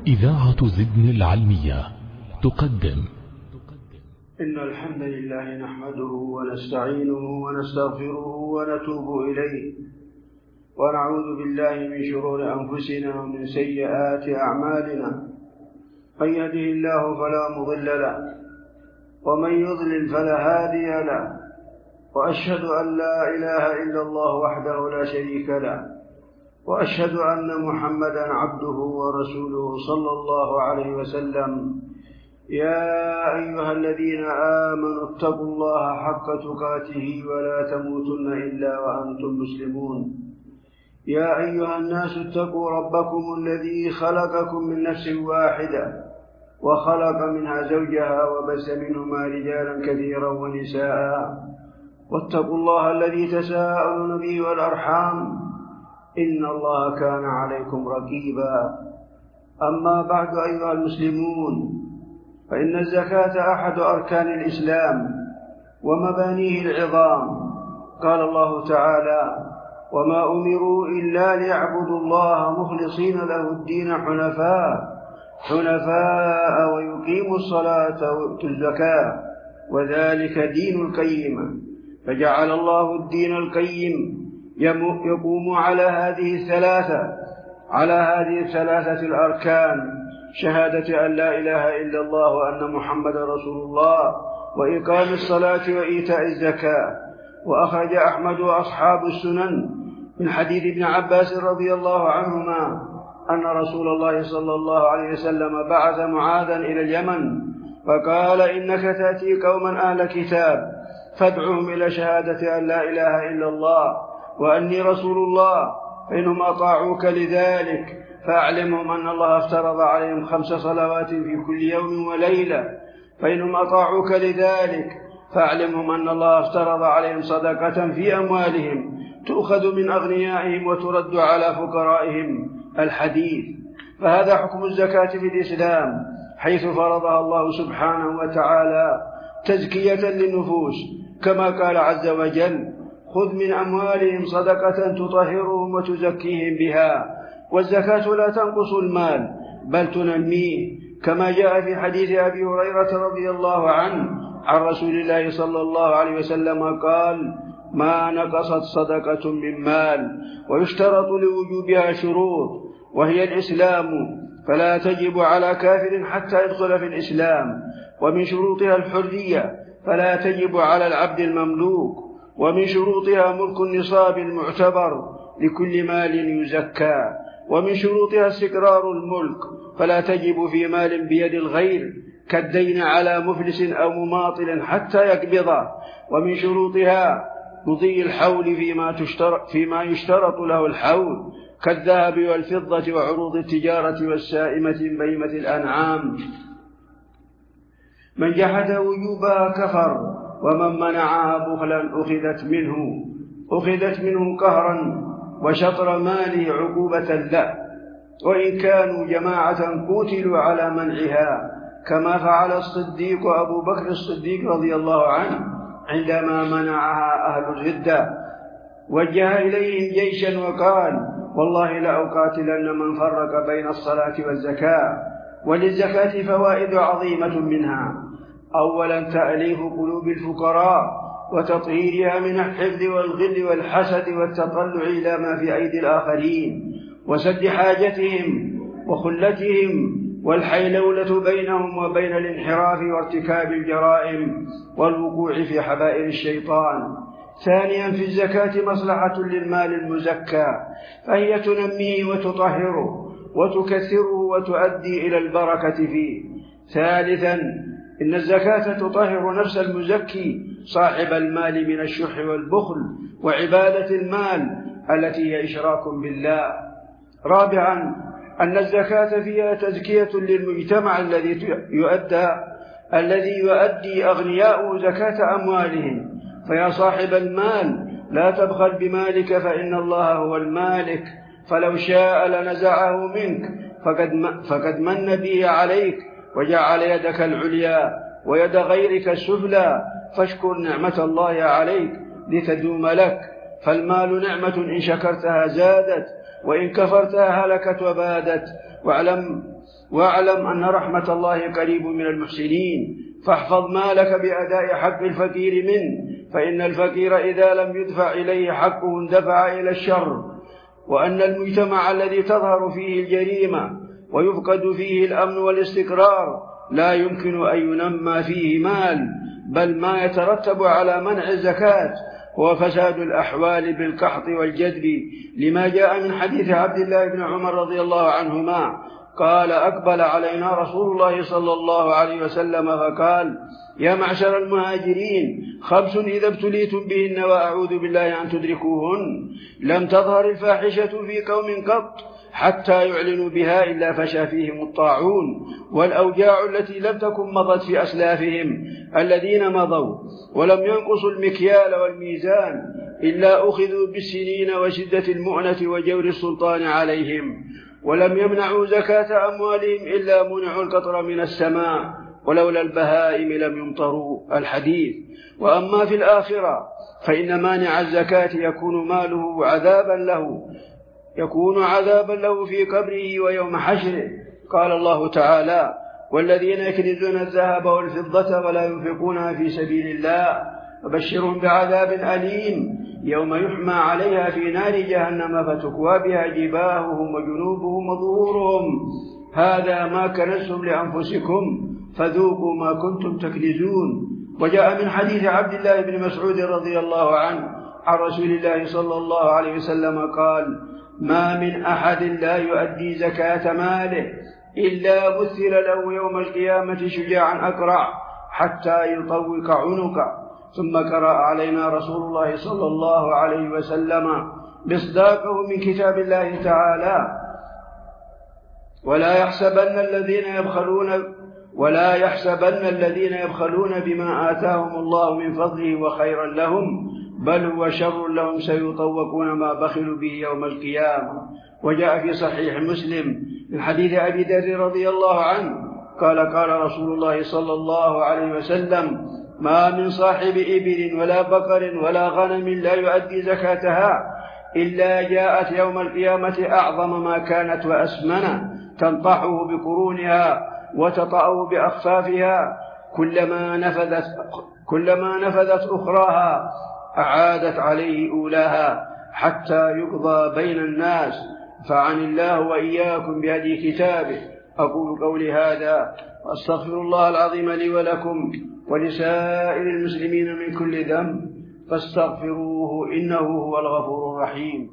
إذاعة زدن العلمية تقدم. إن الحمد لله نحمده ونستعينه ونستغفره ونتوب إليه، ونعوذ بالله من شرور أنفسنا ومن سيئات أعمالنا. من يهده الله فلا مضل له، ومن يضلل فلا هادي له، وأشهد أن لا إله إلا الله وحده لا شريك له، وأشهد أن محمدا عبده ورسوله صلى الله عليه وسلم. يا أيها الذين آمنوا اتقوا الله حق تقاته ولا تموتن إلا وأنتم مسلمون. يا أيها الناس اتقوا ربكم الذي خلقكم من نفس واحدة وخلق منها زوجها وبث منهما رجالا كثيرا ونساء، واتقوا الله الذي تساءلون به والأرحام إن الله كان عليكم رقيبا. أما بعد أيها المسلمون، فإن الزكاة أحد أركان الإسلام ومبانيه العظام. قال الله تعالى: وما أمروا إلا ليعبدوا الله مخلصين له الدين حنفاء ويقيموا الصلاة ويؤتوا الزكاة وذلك دين القيمة. فجعل الله الدين القيم يقوم على هذه الثلاثة الأركان: شهادة أن لا إله إلا الله وأن محمد رسول الله، وإقام الصلاة وإيتاء الزكاة. وأخرج أحمد وأصحاب السنن من حديث ابن عباس رضي الله عنهما أن رسول الله صلى الله عليه وسلم بعث معاذا إلى اليمن فقال: إنك تأتي قوما أهل كتاب فادعهم إلى شهادة أن لا إله إلا الله وأني رسول الله، فإنهم أطاعوك لذلك فأعلمهم أن الله افترض عليهم 5 صلوات في كل يوم وليلة، فإنهم أطاعوك لذلك فأعلمهم أن الله افترض عليهم صدقة في أموالهم تؤخذ من أغنيائهم وترد على فقرائهم. الحديث. فهذا حكم الزكاة في الإسلام، حيث فرضها الله سبحانه وتعالى تزكية للنفوس، كما قال عز وجل: خذ من أموالهم صدقة تطهرهم وتزكيهم بها. والزكاة لا تنقص المال بل تنميه، كما جاء في حديث أبي هريرة رضي الله عنه عن رسول الله صلى الله عليه وسلم قال: ما نقصت صدقة من مال. ويشترط لوجوبها شروط، وهي الإسلام، فلا تجب على كافر حتى يدخل في الإسلام. ومن شروطها الحرية، فلا تجب على العبد المملوك. ومن شروطها ملك النصاب المعتبر لكل مال يزكى. ومن شروطها استقرار الملك، فلا تجب في مال بيد الغير كالدين على مفلس أو مماطل حتى يقبضه. ومن شروطها مضي الحول فيما يشترط له الحول كالذهب والفضة وعروض التجارة والسائمة من بهيمة الأنعام. من جحد وجوبها كفر، ومن منعها بخلا أخذت منه قهرا وشطر ماله عقوبة له، وإن كانوا جماعة قتلوا على منعها، كما فعل الصديق أبو بكر الصديق رضي الله عنه عندما منعها أهل الردة. وجه إليهم جيشا وقال: والله لأقاتلن من فرق بين الصلاة والزكاة. وللزكاة فوائد عظيمة، منها: أولا تأليف قلوب الفقراء وتطهيرها من الحقد والغل والحسد والتطلع إلى ما في أيدي الآخرين، وسد حاجتهم وخلتهم، والحيلولة بينهم وبين الانحراف وارتكاب الجرائم والوقوع في حبائل الشيطان. ثانيا في الزكاة مصلحة للمال المزكى، فهي تنميه وتطهره وتكثره وتؤدي إلى البركة فيه. ثالثا إن الزكاة تطهر نفس المزكي صاحب المال من الشح والبخل وعبادة المال التي هي إشراك بالله. رابعا أن الزكاة فيها تزكية للمجتمع الذي يؤدي أغنياء زكاة أموالهم. فيا صاحب المال لا تبخل بمالك، فإن الله هو المالك، فلو شاء لنزعه منك، فقد من به عليك وجعل يدك العليا ويد غيرك السفلى، فاشكر نعمة الله عليك لتدوم لك، فالمال نعمة إن شكرتها زادت وإن كفرتها هلكت وبادت. واعلم أن رحمة الله قريب من المحسنين، فاحفظ مالك بأداء حق الفقير منه، فإن الفقير إذا لم يدفع إليه حقه اندفع إلى الشر. وأن المجتمع الذي تظهر فيه الجريمة ويفقد فيه الأمن والاستقرار لا يمكن أن ينمى فيه مال، بل ما يترتب على منع الزكاة هو فساد الأحوال بالقحط والجدب، لما جاء من حديث عبد الله بن عمر رضي الله عنهما قال: أقبل علينا رسول الله صلى الله عليه وسلم فقال: يا معشر المهاجرين، 5 إذا ابتليتم بهن وأعوذ بالله أن تدركوهن، لم تظهر الفاحشة في قوم قط حتى يعلنوا بها إلا فشى فيهم الطاعون والأوجاع التي لم تكن مضت في أسلافهم الذين مضوا، ولم ينقصوا المكيال والميزان إلا أخذوا بالسنين وشدة المؤنة وجور السلطان عليهم، ولم يمنعوا زكاة أموالهم إلا منعوا القطر من السماء، ولولا البهائم لم يمطروا. الحديث. وأما في الآخرة فإن مانع الزكاة يكون عذابا له في قبره ويوم حشره. قال الله تعالى: والذين يكنزون الذهب والفضة ولا ينفقونها في سبيل الله فبشرهم بعذاب أليم يوم يحمى عليها في نار جهنم فتكوى بها جباههم وجنوبهم وظهورهم، هذا ما كنزتم لأنفسكم فذوقوا ما كنتم تكنزون. وجاء من حديث عبد الله بن مسعود رضي الله عنه عن رسول الله صلى الله عليه وسلم قال: ما من أحد لا يؤدي زكاة ماله إلا مثل له يوم القيامة شجاعا أقرع حتى يطوق عنقه. ثم قرأ علينا رسول الله صلى الله عليه وسلم مصداقه من كتاب الله تعالى: ولا يحسبن الذين يبخلون بما آتاهم الله من فضله وخيرا لهم، بل هو شر لهم سيطوقون ما بخلوا به يوم القيامة. وجاء في صحيح مسلم من حديث أبي ذر رضي الله عنه قال رسول الله صلى الله عليه وسلم: ما من صاحب إبل ولا بقر ولا غنم لا يؤدي زكاتها إلا جاءت يوم القيامة أعظم ما كانت وأسمن، تنطحه بقرونها وتطأه بأخفافها، كلما نفذت أخراها أعادت عليه أولاها حتى يقضى بين الناس. فعن الله وإياكم بهدي كتابه. أقول قولي هذا وأستغفر الله العظيم لي ولكم ولسائر المسلمين من كل ذنب فاستغفروه إنه هو الغفور الرحيم.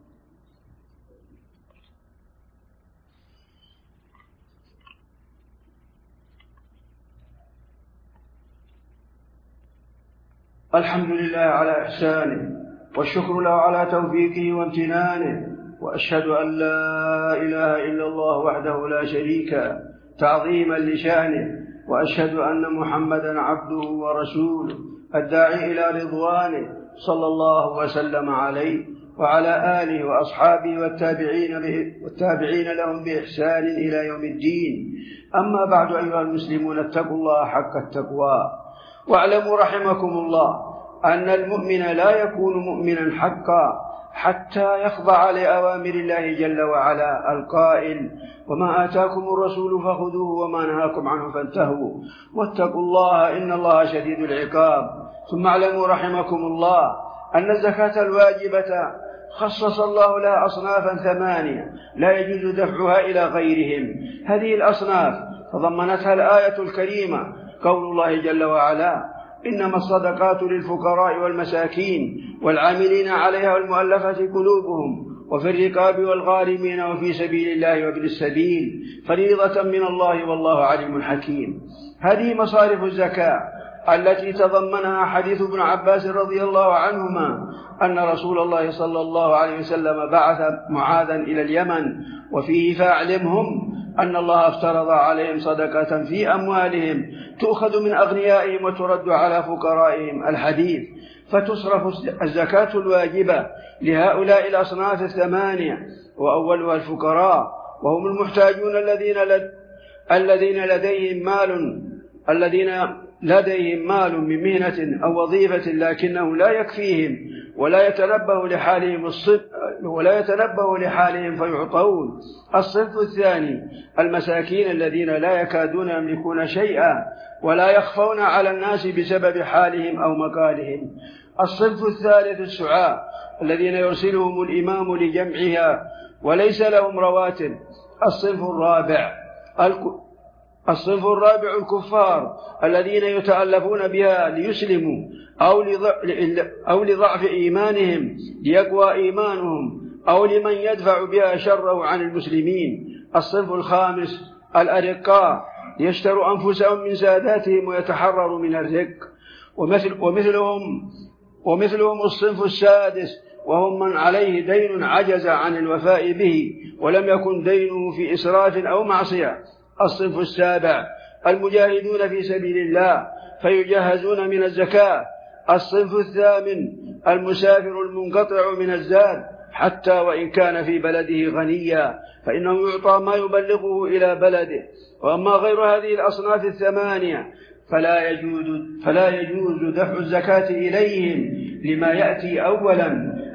الحمد لله على إحسانه، والشكر له على توفيقه وامتنانه، وأشهد أن لا إله إلا الله وحده لا شريك تعظيما لشأنه، وأشهد أن محمدا عبده ورسوله الداعي إلى رضوانه صلى الله وسلم عليه وعلى آله وأصحابه والتابعين لهم بإحسان إلى يوم الدين. أما بعد، أيها المسلمون، اتقوا الله حق التقوى، واعلموا رحمكم الله أن المؤمن لا يكون مؤمنا حقا حتى يخضع لأوامر الله جل وعلا القائل: وما آتاكم الرسول فخذوه وما نهاكم عنه فانتهوا واتقوا الله إن الله شديد العقاب. ثم اعلموا رحمكم الله أن الزكاة الواجبة خصص الله لها أصنافا 8 لا يجوز دفعها إلى غيرهم. هذه الأصناف تضمنتها الآية الكريمة قول الله جل وعلا: إنما الصدقات للفقراء والمساكين والعاملين عليها والمؤلفة قلوبهم وفي الرقاب والغارمين وفي سبيل الله وابن السبيل فريضة من الله والله عليم حكيم. هذه مصارف الزكاة التي تضمنها حديث ابن عباس رضي الله عنهما أن رسول الله صلى الله عليه وسلم بعث معاذا إلى اليمن وفيه: فاعلمهم أن الله افترض عليهم صدقة في أموالهم تؤخذ من أغنيائهم وترد على فقرائهم. الحديث. فتصرف الزكاة الواجبة لهؤلاء الأصناف 8، وأولها الفقراء، وهم المحتاجون الذين لديهم مال الذين لديهم مال من مهنة أو وظيفة لكنه لا يكفيهم ولا يتنبه لحالهم فيعطون. الصنف الثاني المساكين الذين لا يكادون يملكون شيئا ولا يخفون على الناس بسبب حالهم أو مكانهم. الصنف الثالث السعاة الذين يرسلهم الإمام لجمعها وليس لهم رواتب. الصنف الرابع الكفار الذين يتألفون بها ليسلموا أو لضعف إيمانهم ليقوى إيمانهم أو لمن يدفع بها شره عن المسلمين. الصنف الخامس الأرقاء ليشتروا أنفسهم من ساداتهم ويتحرروا من الرق. ومثلهم الصنف السادس وهم من عليه دين عجز عن الوفاء به ولم يكن دينه في إسراف أو معصية. الصنف السابع المجاهدون في سبيل الله فيجهزون من الزكاة. الصنف الثامن المسافر المنقطع من الزاد حتى وإن كان في بلده غنيا فإنه يعطى ما يبلغه إلى بلده. وأما غير هذه الأصناف الثمانية فلا يجوز دفع الزكاة إليهم لما يأتي أولا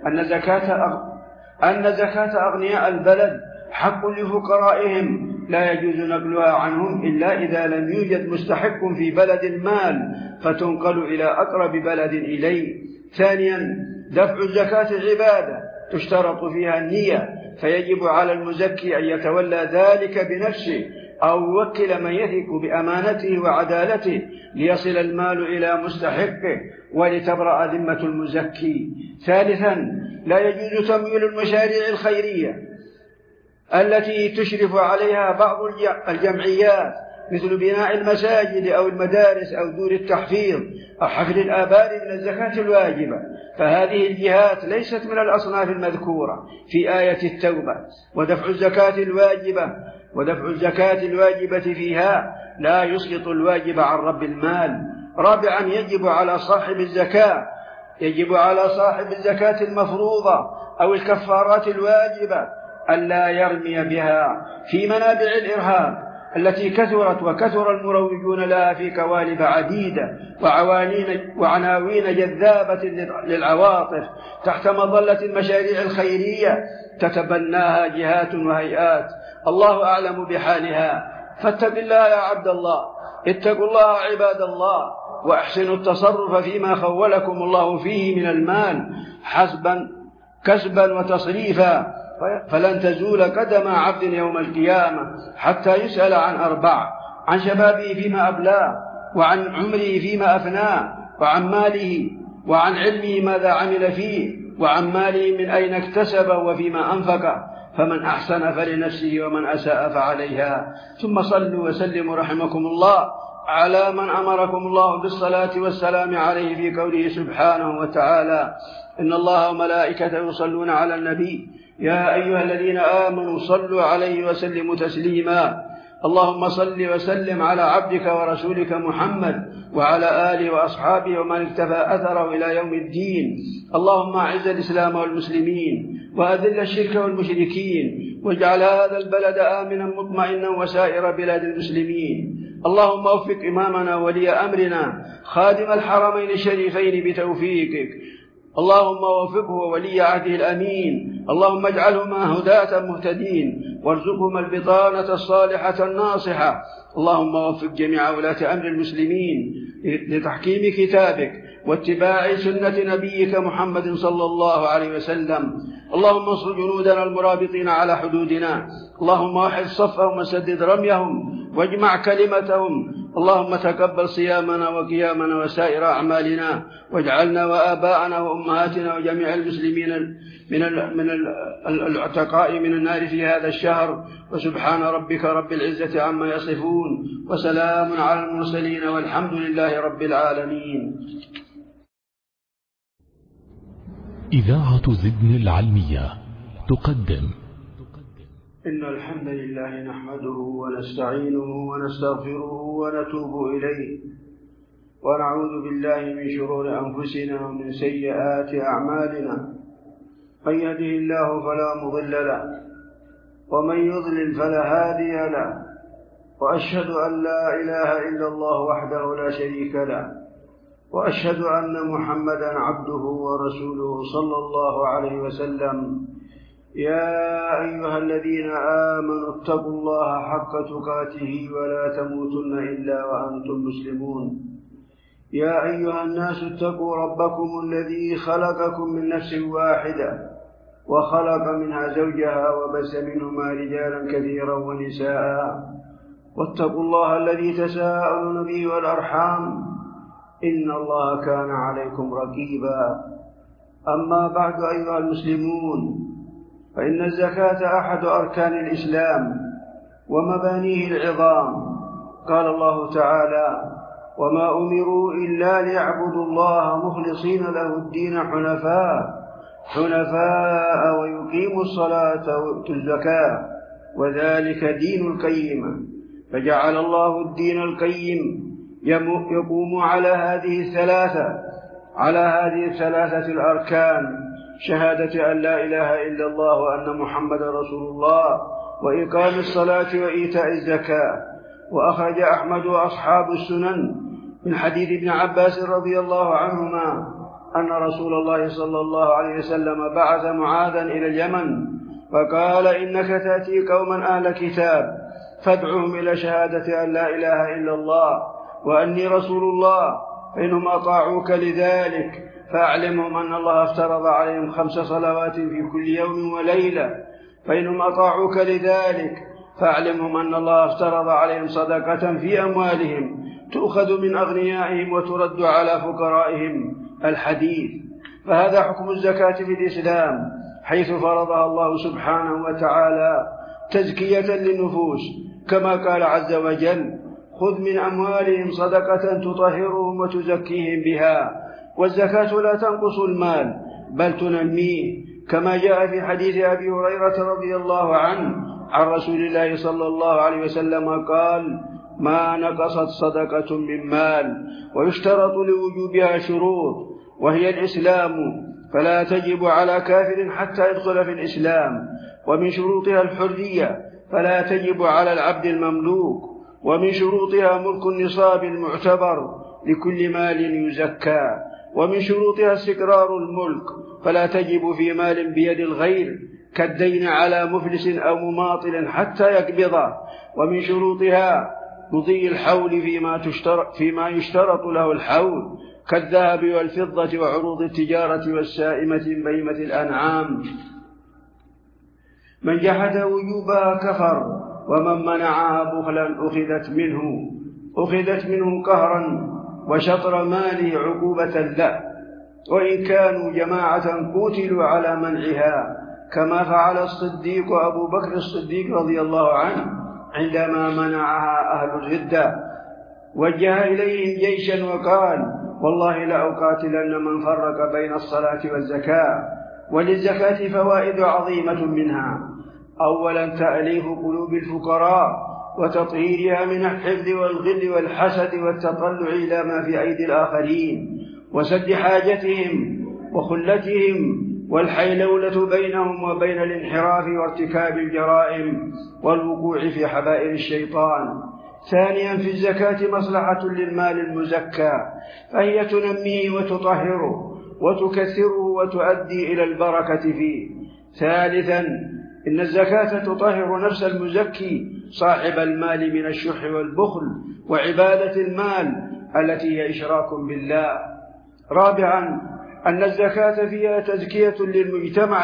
أن زكاة أغنياء البلد حق لفقرائهم لا يجوز نقلها عنهم إلا إذا لم يوجد مستحق في بلد المال فتنقل إلى أقرب بلد إليه. ثانيا دفع الزكاة عبادة تشترط فيها النية فيجب على المزكي أن يتولى ذلك بنفسه أو يوكل من يثق بأمانته وعدالته ليصل المال إلى مستحقه ولتبرأ ذمة المزكي. ثالثا لا يجوز تمويل المشاريع الخيرية التي تشرف عليها بعض الجمعيات مثل بناء المساجد أو المدارس أو دور التحفيظ أو حفل الآبار من الزكاة الواجبة، فهذه الجهات ليست من الأصناف المذكورة في آية التوبة. ودفع الزكاة الواجبة فيها لا يسقط الواجب عن رب المال. رابعا يجب على صاحب الزكاة المفروضة أو الكفارات الواجبة ألا يرمي بها في منابع الإرهاب التي كثر المروجون لها في قوالب عديدة وعناوين جذابة للعواطف تحت مظلة المشاريع الخيرية تتبناها جهات وهيئات الله أعلم بحالها. فاتق الله يا عبد الله، اتقوا الله عباد الله، وأحسنوا التصرف فيما خولكم الله فيه من المال كسبا وتصريفا، فلن تزول قدم عبد يوم القيامة حتى يسأل عن 4: عن شبابه فيما أبلاه، وعن عمره فيما أفناه، وعن ماله، وعن علمه ماذا عمل فيه، وعن ماله من أين اكتسبه وفيما أنفقه، فمن أحسن فلنفسه ومن أساء فعليها. ثم صلوا وسلموا رحمكم الله على من أمركم الله بالصلاة والسلام عليه في قوله سبحانه وتعالى: إن الله وملائكته يصلون على النبي يا أيها الذين آمنوا صلوا عليه وسلموا تسليما. اللهم صل وسلم على عبدك ورسولك محمد وعلى آله وأصحابه ومن اكتفى أثره إلى يوم الدين. اللهم أعز الإسلام والمسلمين وأذل الشرك والمشركين، واجعل هذا البلد آمنا مطمئنا وسائر بلاد المسلمين. اللهم وفق إمامنا ولي أمرنا خادم الحرمين الشريفين بتوفيقك، اللهم وفقه وولي عهده الأمين، اللهم اجعلهما هداة مهتدين، وارزقهما البطانة الصالحة الناصحة. اللهم وفق جميع ولاة أمر المسلمين لتحكيم كتابك واتباع سنة نبيك محمد صلى الله عليه وسلم. اللهم انصر جنودنا المرابطين على حدودنا، اللهم وحد صفهم وسدد رميهم واجمع كلمتهم. اللهم تقبل صيامنا وقيامنا وسائر أعمالنا، واجعلنا وآباءنا وأمهاتنا وجميع المسلمين من العتقاء من النار في هذا الشهر. وسبحان ربك رب العزة عما يصفون، وسلام على المرسلين، والحمد لله رب العالمين. إذاعة زدن العلمية تقدم. إن الحمد لله نحمده ونستعينه ونستغفره ونتوب إليه، ونعوذ بالله من شرور أنفسنا ومن سيئات أعمالنا. من يهده الله فلا مضل له، ومن يضلل فلا هادي له، وأشهد أن لا إله إلا الله وحده لا شريك له، وأشهد أن محمدا عبده ورسوله صلى الله عليه وسلم. يا أيها الذين آمنوا اتقوا الله حق تقاته ولا تموتن إلا وأنتم مسلمون. يا أيها الناس اتقوا ربكم الذي خلقكم من نفس واحدة وخلق منها زوجها وبث منهما رجالا كثيرا ونساء، واتقوا الله الذي تساءلون به والأرحام إن الله كان عليكم رقيبا. أما بعد أيها المسلمون، فإن الزكاة أحد أركان الإسلام ومبانيه العظام. قال الله تعالى: وما أمروا إلا ليعبدوا الله مخلصين له الدين حنفاء ويقيموا الصلاة ويؤتوا الزكاة وذلك دين القيم. فجعل الله الدين القيم يقوم على هذه الثلاثة الأركان: شهادة أن لا إله إلا الله وأن محمد رسول الله، وإقام الصلاة وإيتاء الزكاة. وأخرج أحمد وأصحاب السنن من حديث ابن عباس رضي الله عنهما أن رسول الله صلى الله عليه وسلم بعث معاذا إلى اليمن فقال: إنك تأتي قوما أهل كتاب فادعوهم إلى شهادة أن لا إله إلا الله وأني رسول الله، فإنهم أطاعوك لذلك فأعلمهم أن الله افترض عليهم 5 صلوات في كل يوم وليلة، فإنهم أطاعوك لذلك فأعلمهم أن الله افترض عليهم صدقة في أموالهم تؤخذ من أغنيائهم وترد على فقرائهم. الحديث. فهذا حكم الزكاة في الإسلام، حيث فرضها الله سبحانه وتعالى تزكية للنفوس، كما قال عز وجل: خذ من أموالهم صدقة تطهرهم وتزكيهم بها. والزكاة لا تنقص المال بل تنميه، كما جاء في حديث أبي هريرة رضي الله عنه عن رسول الله صلى الله عليه وسلم قال: ما نقصت صدقة من مال، ويشترط لوجوبها شروط، وهي الإسلام، فلا تجب على كافر حتى يدخل في الإسلام. ومن شروطها الحرية، فلا تجب على العبد المملوك. ومن شروطها ملك النصاب المعتبر لكل مال يزكى. ومن شروطها استقرار الملك، فلا تجب في مال بيد الغير كالدين على مفلس أو مماطل حتى يقبضه. ومن شروطها مضي الحول فيما يشترط له الحول كالذهب والفضة وعروض التجارة والسائمة بهيمة الأنعام. من جحد وجوبها كفر، ومن منعها بخلا أخذت منه قهرا وشطر ماله عقوبة له، وإن كانوا جماعة قتلوا على منعها، كما فعل الصديق أبو بكر الصديق رضي الله عنه عندما منعها أهل الردة. وجه إليهم جيشا وقال: والله لأقاتلن من فرق بين الصلاة والزكاة. وللزكاة فوائد عظيمة منها: أولا تأليف قلوب الفقراء وتطهيرها من الحقد والغل والحسد والتطلع إلى ما في أيدي الآخرين، وسد حاجتهم وخلتهم، والحيلولة بينهم وبين الانحراف وارتكاب الجرائم والوقوع في حبائل الشيطان. ثانيا في الزكاة مصلحة للمال المزكى، فهي تنميه وتطهره وتكثره وتؤدي إلى البركة فيه. ثالثا إن الزكاة تطهر نفس المزكي صاحب المال من الشح والبخل وعبادة المال التي هي إشراك بالله. رابعا أن الزكاة فيها تزكية للمجتمع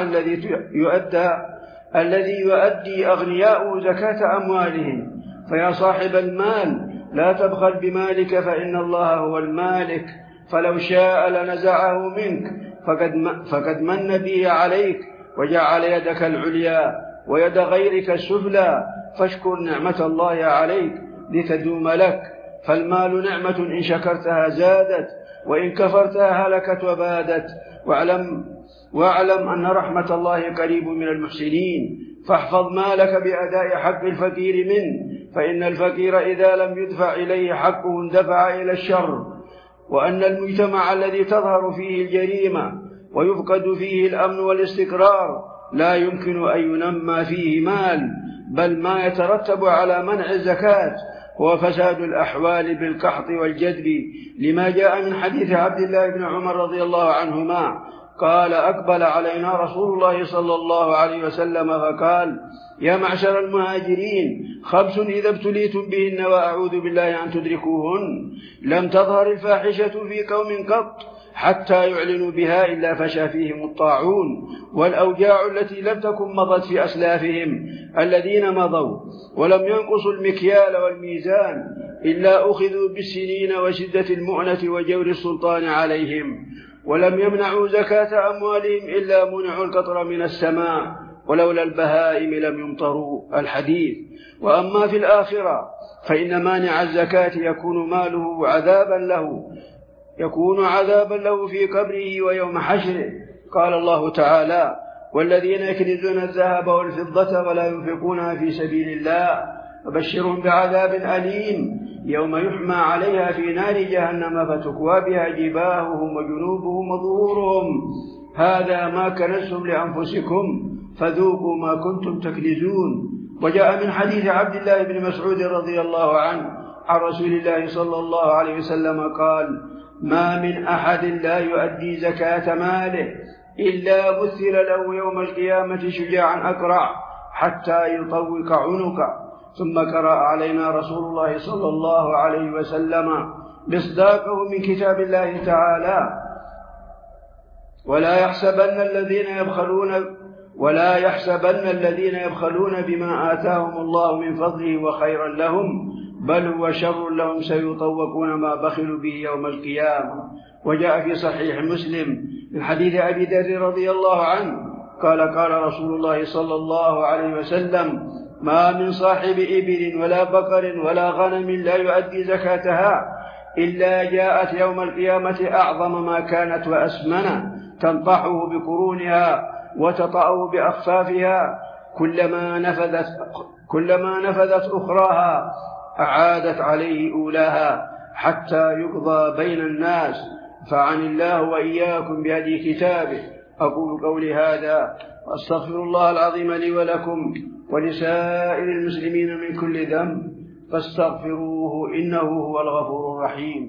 الذي يؤدي أغنياء زكاة أموالهم. فيا صاحب المال لا تبخل بمالك، فإن الله هو المالك، فلو شاء لنزعه منك، فقد من به عليك وجعل يدك العليا ويد غيرك السفلى، فاشكر نعمة الله عليك لتدوم لك. فالمال نعمة إن شكرتها زادت، وإن كفرتها هلكت وبادت. واعلم أن رحمة الله قريب من المحسنين، فاحفظ مالك بأداء حق الفقير منه، فإن الفقير إذا لم يدفع إليه حقه اندفع إلى الشر. وأن المجتمع الذي تظهر فيه الجريمة ويفقد فيه الأمن والاستقرار لا يمكن أن ينمى فيه مال بل ما يترتب على منع الزكاة هو فساد الأحوال بالقحط والجدب، لما جاء من حديث عبد الله بن عمر رضي الله عنهما قال: أقبل علينا رسول الله صلى الله عليه وسلم فقال: يا معشر المهاجرين، 5 إذا ابتليتم بهن وأعوذ بالله أن تدركوهن، لم تظهر الفاحشة في قوم قط حتى يعلنوا بها إلا فشى فيهم الطاعون والأوجاع التي لم تكن مضت في أسلافهم الذين مضوا، ولم ينقصوا المكيال والميزان إلا أخذوا بالسنين وشدة المؤنة وجور السلطان عليهم، ولم يمنعوا زكاة أموالهم إلا منعوا القطر من السماء، ولولا البهائم لم يمطروا. الحديث. وأما في الآخرة فإن مانع الزكاة يكون ماله عذابا له في قبره ويوم حشره. قال الله تعالى: والذين يكنزون الذهب والفضة ولا ينفقونها في سبيل الله فبشرهم بعذاب أليم يوم يحمى عليها في نار جهنم فتكوى بها جباههم وجنوبهم وظهورهم، هذا ما كنزتم لأنفسكم فذوقوا ما كنتم تكنزون. وجاء من حديث عبد الله بن مسعود رضي الله عنه عن رسول الله صلى الله عليه وسلم قال: ما من أحد لا يؤدي زكاة ماله إلا مثل له يوم القيامة شجاعا أقرع حتى يطوق عنقه. ثم قرأ علينا رسول الله صلى الله عليه وسلم مصداقه من كتاب الله تعالى: ولا يحسبن الذين يبخلون بما آتاهم الله من فضله وخيرا لهم، بل هو شر لهم سيطوقون ما بخلوا به يوم القيامة. وجاء في صحيح مسلم من حديث أبي ذر رضي الله عنه قال رسول الله صلى الله عليه وسلم: ما من صاحب إبل ولا بقر ولا غنم لا يؤدي زكاتها إلا جاءت يوم القيامة أعظم ما كانت وأسمن، تنطحه بقرونها وتطأه بأخفافها، كلما نفذت أخراها أعادت عليه أولاها حتى يقضى بين الناس. فعن الله وإياكم بهدي كتابه. أقول قولي هذا وأستغفر الله العظيم لي ولكم ولسائر المسلمين من كل ذنب فاستغفروه إنه هو الغفور الرحيم.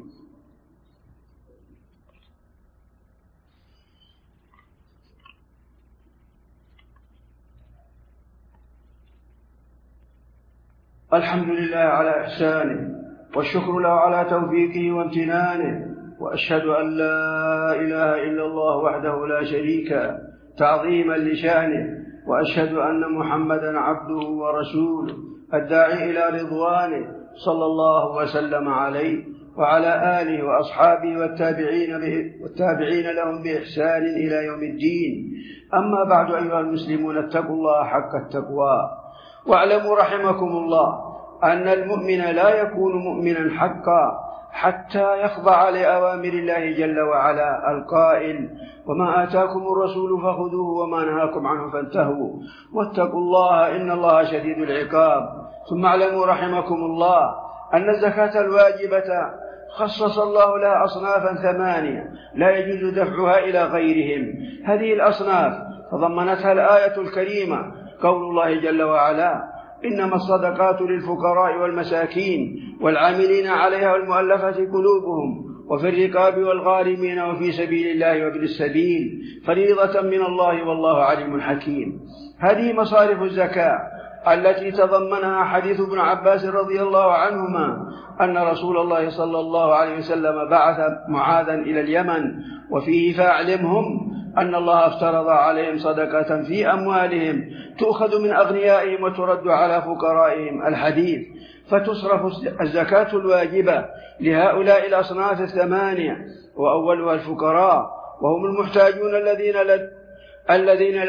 الحمد لله على إحسانه، والشكر له على توفيقه وامتنانه، وأشهد أن لا إله إلا الله وحده لا شريك تعظيما لشانه، وأشهد أن محمدا عبده ورسوله الداعي إلى رضوانه صلى الله وسلم عليه وعلى آله وأصحابه والتابعين لهم بإحسان إلى يوم الدين. أما بعد، أيها المسلمون، اتقوا الله حق التقوى، واعلموا رحمكم الله أن المؤمن لا يكون مؤمنا حقا حتى يخضع لأوامر الله جل وعلا القائل: وما آتاكم الرسول فخذوه وما نهاكم عنه فانتهوا واتقوا الله إن الله شديد العقاب. ثم اعلموا رحمكم الله أن الزكاة الواجبة خصص الله لها أصنافا 8 لا يجوز دفعها إلى غيرهم. هذه الأصناف تضمنتها الآية الكريمة قول الله جل وعلا: إنما الصدقات للفقراء والمساكين والعاملين عليها والمؤلفة قلوبهم وفي الرقاب والغارمين وفي سبيل الله وابن السبيل فريضة من الله والله عليم حكيم. هذه مصارف الزكاة التي تضمنها حديث ابن عباس رضي الله عنهما أن رسول الله صلى الله عليه وسلم بعث معاذا إلى اليمن وفيه: فاعلمهم أن الله افترض عليهم صدقة في أموالهم تؤخذ من أغنيائهم وترد على فقرائهم. الحديث. فتصرف الزكاة الواجبة لهؤلاء الأصناف 8، وأولها الفقراء، وهم المحتاجون الذين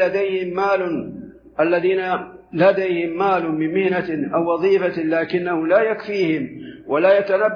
لديهم مال من مهنة أو وظيفة لكنه لا يكفيهم ولا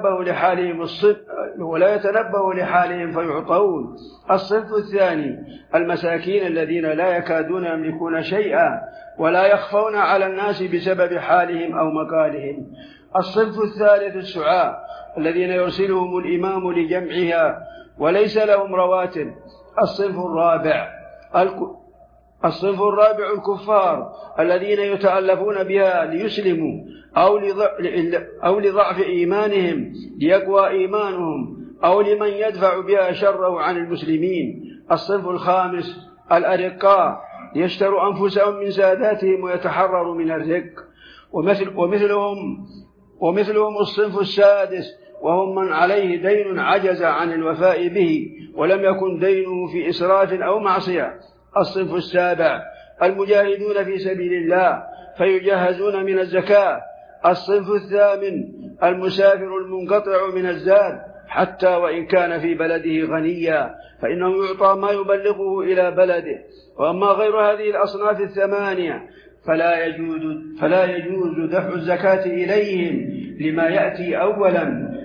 يتنبه لحالهم فيعطون. الصنف الثاني المساكين الذين لا يكادون يملكون شيئا ولا يخفون على الناس بسبب حالهم أو مقالهم. الصنف الثالث السعاة الذين يرسلهم الإمام لجمعها وليس لهم رواتب. الصنف الرابع الصنف الرابع الكفار الذين يتألفون بها ليسلموا أو لضعف إيمانهم ليقوى إيمانهم أو لمن يدفع بها شره عن المسلمين. الصنف الخامس الأرقاء يشتروا أنفسهم من ساداتهم ويتحرروا من الرق. ومثلهم الصنف السادس وهم من عليه دين عجز عن الوفاء به ولم يكن دينه في إسراف أو معصية. الصنف السابع المجاهدون في سبيل الله فيجهزون من الزكاة. الصنف الثامن المسافر المنقطع من الزاد حتى وإن كان في بلده غنيا فإنه يعطى ما يبلغه إلى بلده. وأما غير هذه الأصناف الثمانية فلا يجوز دفع الزكاة إليهم لما يأتي أولا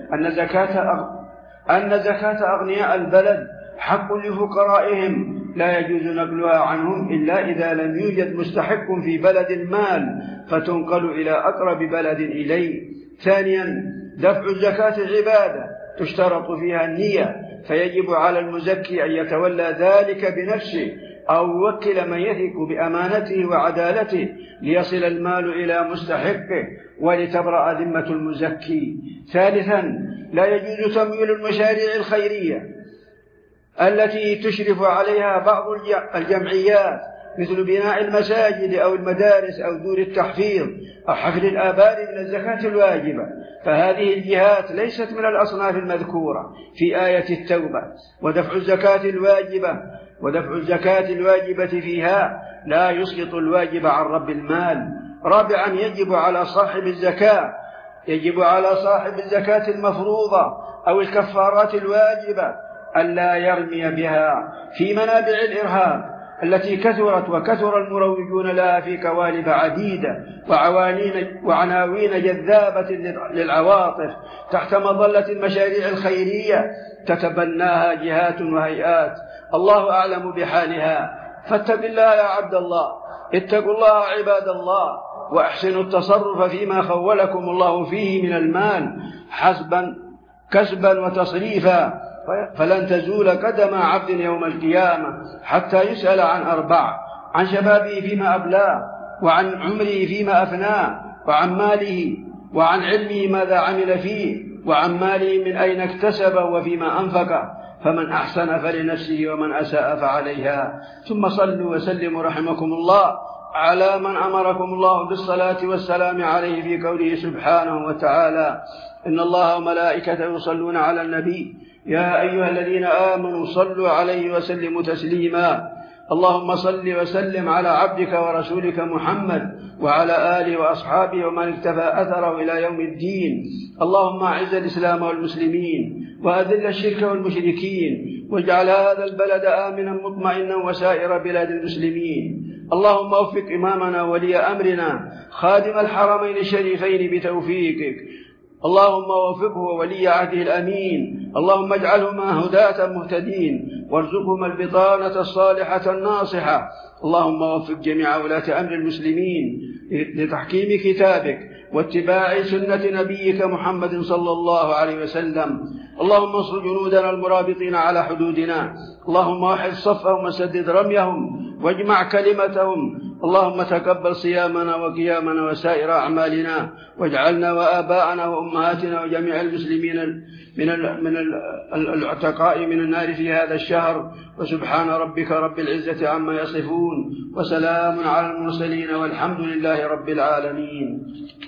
أن زكاة أغنياء البلد حق لفقرائهم لا يجوز نقلها عنهم إلا إذا لم يوجد مستحق في بلد المال فتنقل إلى أقرب بلد إليه. ثانيا دفع الزكاة عبادة تشترط فيها النية فيجب على المزكي أن يتولى ذلك بنفسه أو يوكل من يثق بأمانته وعدالته ليصل المال إلى مستحقه ولتبرأ ذمة المزكي. ثالثا لا يجوز تمويل المشاريع الخيرية التي تشرف عليها بعض الجمعيات مثل بناء المساجد أو المدارس أو دور التحفيظ أو حفل الآبار من الزكاة الواجبة، فهذه الجهات ليست من الأصناف المذكورة في آية التوبة. ودفع الزكاة الواجبة فيها لا يسقط الواجب عن رب المال. رابعا يجب على صاحب الزكاة المفروضة أو الكفارات الواجبة ألا يرمي بها في منابع الإرهاب التي كثر المروجون لها في قوالب عديدة وعناوين جذابة للعواطف تحت مظلة المشاريع الخيرية تتبناها جهات وهيئات الله أعلم بحالها. فاتق الله يا عبد الله، اتقوا الله عباد الله، وأحسنوا التصرف فيما خولكم الله فيه من المال كسبا وتصريفا، فلن تزول قدم عبد يوم القيامة حتى يسأل عن 4: عن شبابه فيما أبلاه، وعن عمره فيما أفناه، وعن ماله، وعن علمه ماذا عمل فيه، وعن ماله من أين اكتسبه وفيما أنفقه. فمن أحسن فلنفسه ومن أساء فعليها. ثم صلوا وسلموا رحمكم الله على من أمركم الله بالصلاة والسلام عليه في قوله سبحانه وتعالى: إن الله وملائكته يصلون على النبي يا أيها الذين آمنوا صلوا عليه وسلموا تسليما. اللهم صل وسلم على عبدك ورسولك محمد وعلى آله وأصحابه ومن اكتفى أثره إلى يوم الدين. اللهم أعز الإسلام والمسلمين وأذل الشرك والمشركين واجعل هذا البلد آمنا مطمئنا وسائر بلاد المسلمين. اللهم وفق إمامنا ولي أمرنا خادم الحرمين الشريفين بتوفيقك. اللهم وفقه وولي عهده الأمين. اللهم اجعلهما هداة مهتدين وارزقهما البطانة الصالحة الناصحة. اللهم وفق جميع ولاة أمر المسلمين لتحكيم كتابك واتباع سنة نبيك محمد صلى الله عليه وسلم. اللهم انصر جنودنا المرابطين على حدودنا. اللهم وحد صفهم وسدد رميهم واجمع كلمتهم. اللهم تقبل صيامنا وقيامنا وسائر أعمالنا، واجعلنا وآباءنا وأمهاتنا وجميع المسلمين من العتقاء من النار في هذا الشهر. وسبحان ربك رب العزة عما يصفون، وسلام على المرسلين، والحمد لله رب العالمين.